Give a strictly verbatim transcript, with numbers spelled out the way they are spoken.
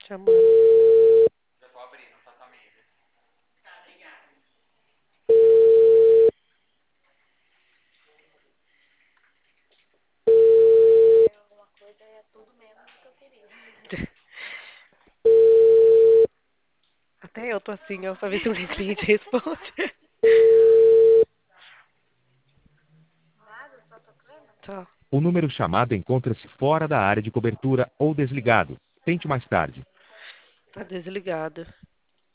Chamando. Até eu tô assim, ó, pra ver se um cliente responde. Tchau. O número chamado encontra-se fora da área de cobertura ou desligado. Tente mais tarde. Tá desligado.